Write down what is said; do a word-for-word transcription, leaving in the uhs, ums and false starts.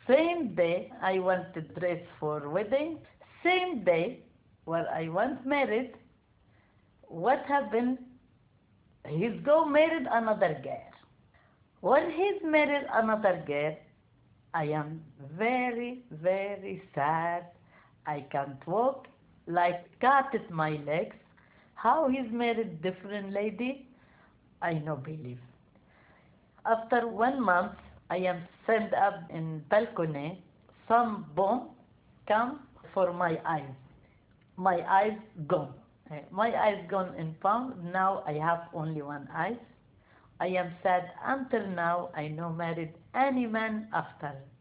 Same day I want to dress for wedding. Same day where I want married. What happened? He's go married another girl. When he's married another girl, I am very, very sad. I can't walk, like cut at my legs. How he's married different lady, I no believe. After one month, I am sent up in balcony. Some bomb come for my eyes. My eyes gone. Eh, My eyes gone in pound. Now I have only one eye. I am sad until now. I no married any man after.